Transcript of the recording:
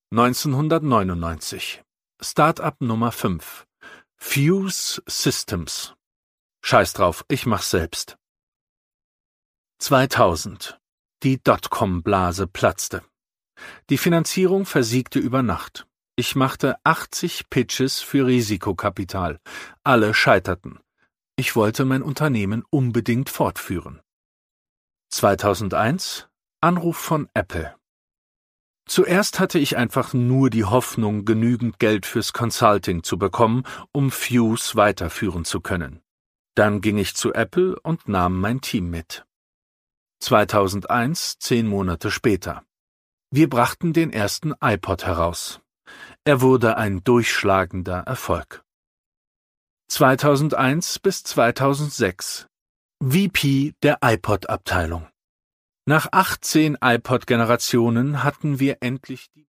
1999. Start-up Nummer 5. Fuse Systems. Scheiß drauf, ich mach's selbst. 2000. Die Dotcom-Blase platzte. Die Finanzierung versiegte über Nacht. Ich machte 80 Pitches für Risikokapital. Alle scheiterten. Ich wollte mein Unternehmen unbedingt fortführen. 2001. Anruf von Apple. Zuerst hatte ich einfach nur die Hoffnung, genügend Geld fürs Consulting zu bekommen, um Fuse weiterführen zu können. Dann ging ich zu Apple und nahm mein Team mit. 2001, 10 Monate später. Wir brachten den ersten iPod heraus. Er wurde ein durchschlagender Erfolg. 2001 bis 2006. VP der iPod-Abteilung. Nach 18 iPod-Generationen hatten wir endlich die